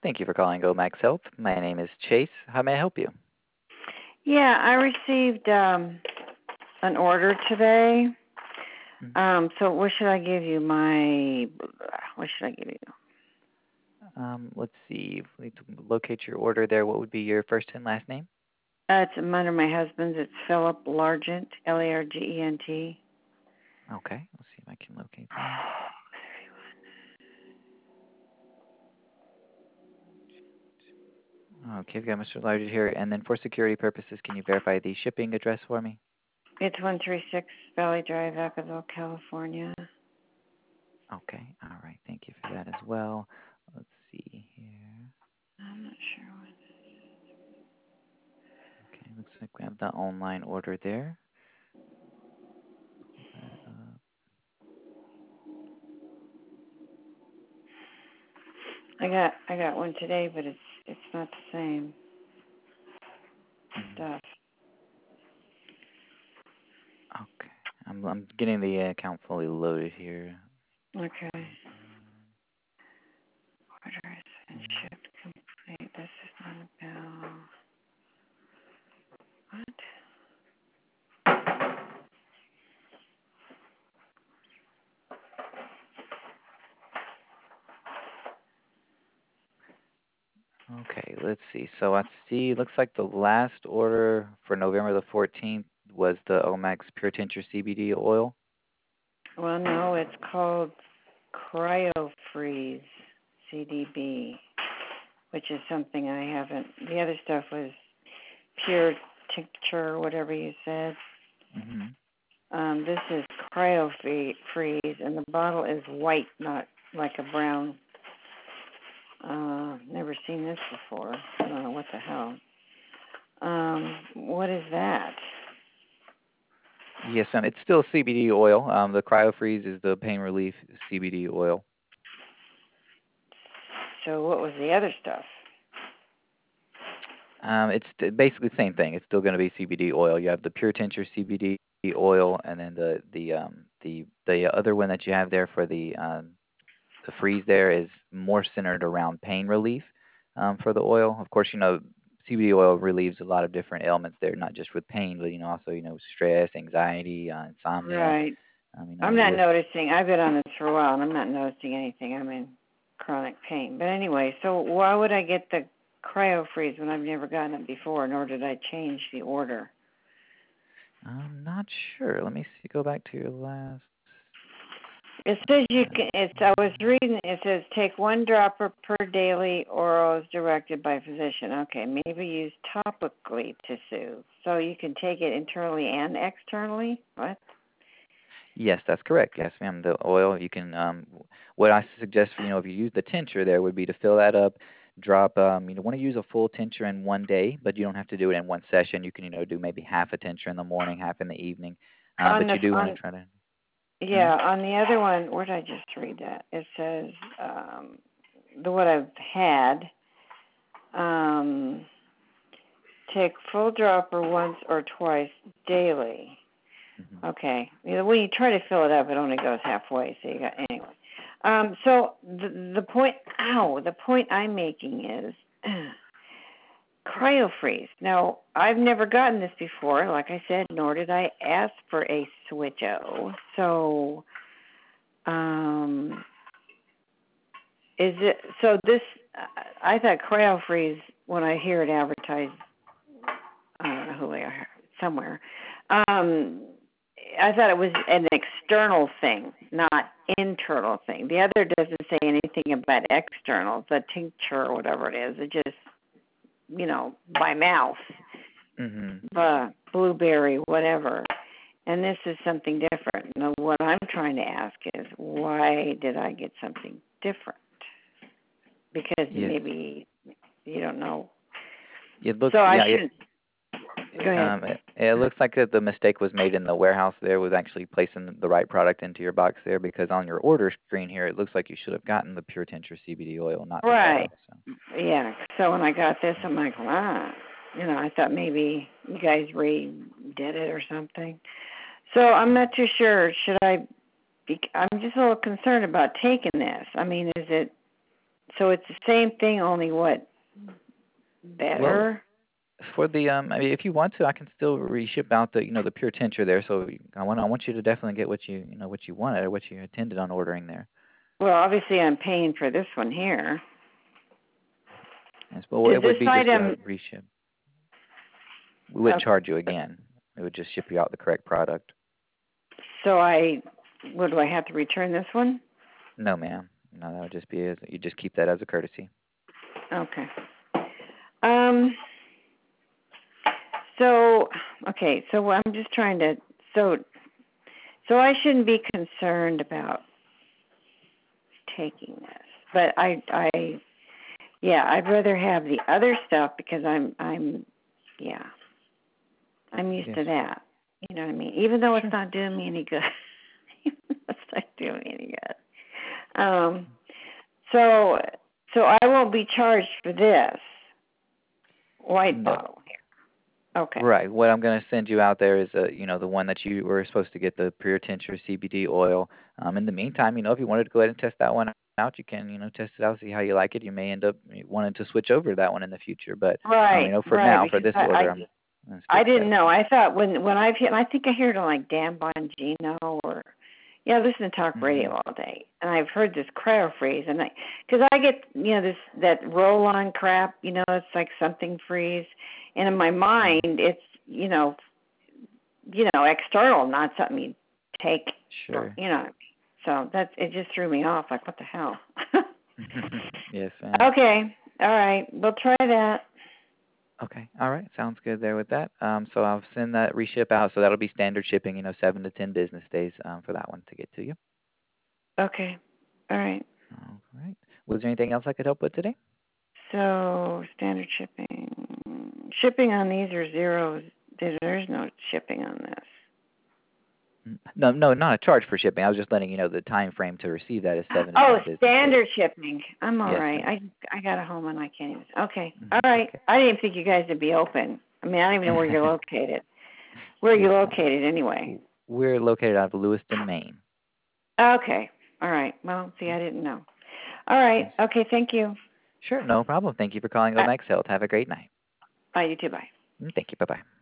Thank you for calling Omax Health. My name is Chase. How may I help you? Yeah, I received an order today. So what should I give you? What should I give you? Let's see. If we need to locate your order there. What would be your first and last name? It's under my husband's. It's Philip Largent, Largent. Okay, let's see if I can locate that. Okay, we've got Mr. Largent here. And then for security purposes, can you verify the shipping address for me? It's 136 Valley Drive, Vacaville, California. Okay, all right. Thank you for that as well. Let's see here. I'm not sure what. Okay, looks like we have the online order there. Pull that up. I got one today, but it's not the same stuff. Okay, I'm getting the account fully loaded here. Okay. Order has been shipped complete. This is not a bill. What? Okay, let's see. So I see, looks like the last order for November the 14th was the Omax Pure Tincture CBD oil. Well, no, it's called CryoFreeze CDB, which is something I haven't. The other stuff was pure tincture, whatever you said. Mm-hmm. This is CryoFreeze, and the bottle is white, not like a brown. Never seen this before. I don't know what the hell. What is that? Yes, it's still CBD oil. The CryoFreeze is the pain relief CBD oil. So what was the other stuff? It's basically the same thing. It's still going to be CBD oil. You have the Pure Tincture CBD oil, and then the other one that you have there for the freeze there is more centered around pain relief for the oil. Of course, CBD oil relieves a lot of different ailments there, not just with pain, but also stress, anxiety, insomnia. Right. I'm not noticing. I've been on this for a while, and I'm not noticing anything. I'm in chronic pain. But anyway, so why would I get the CryoFreeze when I've never gotten it before, nor did I change the order? I'm not sure. Let me see. Go back to your last. It says you can. I was reading. It says take 1 dropper per daily, oral as directed by physician. Okay, maybe use topically to soothe. So you can take it internally and externally. What? Yes, that's correct. Yes, ma'am. The oil you can. What I suggest, if you use the tincture, there would be to fill that up. Drop. You want to use a full tincture in one day, but you don't have to do it in one session. You can, do maybe half a tincture in the morning, half in the evening. But you do want to try to. Yeah, on the other one, where did I just read that? It says the what I've had. Take full dropper once or twice daily. Mm-hmm. Okay. When you try to fill it up, it only goes halfway. So you got anyway. So the point I'm making is CryoFreeze. Now I've never gotten this before, like I said, nor did I ask for a switcho. So, is it so? This I thought CryoFreeze when I hear it advertised. I don't know who they are somewhere. I thought it was an external thing, not internal thing. The other doesn't say anything about external, the tincture or whatever it is. It just, by mouth, blueberry, whatever. And this is something different. Now, what I'm trying to ask is, why did I get something different? Because maybe you don't know. It looks, so I shouldn't. Go ahead. It looks like the mistake was made in the warehouse there with actually placing the right product into your box there, because on your order screen here, it looks like you should have gotten the Pure Tincture CBD oil, not the right. So. Yeah. So when I got this, I'm like, I thought maybe you guys redid it or something. So I'm not too sure. I'm just a little concerned about taking this. I mean, is it So it's the same thing, only what? Better? Well, for the I mean, if you want to, I can still reship out the the pure tincture there. So I want you to definitely get what what you wanted or what you intended on ordering there. Well, obviously I'm paying for this one here. Yes, well, Is it this would be just item a reship. We wouldn't charge you again. We would just ship you out the correct product. So what do I have to return this one? No, ma'am. No, that would just be you just keep that as a courtesy. Okay. So I'm just trying to so I shouldn't be concerned about taking this, but I'd rather have the other stuff because I'm used to that. You know what I mean? Even though it's not doing me any good. It's not doing me any good. So I won't be charged for this white bottle here. Okay. Right. What I'm going to send you out there is the one that you were supposed to get, the pure tincture CBD oil. In the meantime, if you wanted to go ahead and test that one out, you can test it out, see how you like it. You may end up wanting to switch over to that one in the future, but for now, for this order, I didn't know. I thought when I've hit, I think I heard on like Dan Bongino or I listen to talk radio all day, and I've heard this cryo freeze, and because I get that roll on crap, it's like something freeze, and in my mind it's external, not something you take. Sure. So it just threw me off. Like, what the hell? Yes, ma'am. Okay. All right. We'll try that. Okay. All right. Sounds good there with that. So I'll send that reship out. So that'll be standard shipping, 7 to 10 business days for that one to get to you. Okay. All right. All right. Was there anything else I could help with today? So standard shipping. Shipping on these are zeros. There's no shipping on this. No, not a charge for shipping. I was just letting you know the time frame to receive that is 7 to 10 business standard days. shipping. I'm all right. Ma'am. I got a home and I can't even. Okay. All right. Okay. I didn't think you guys would be open. I mean, I don't even know where you're located. Where are you located anyway? We're located out of Lewiston, Maine. Okay. All right. Well, see, I didn't know. All right. Okay. Thank you. Sure. No problem. Thank you for calling Omex Health. Have a great night. Bye. You too. Bye. Thank you. Bye-bye.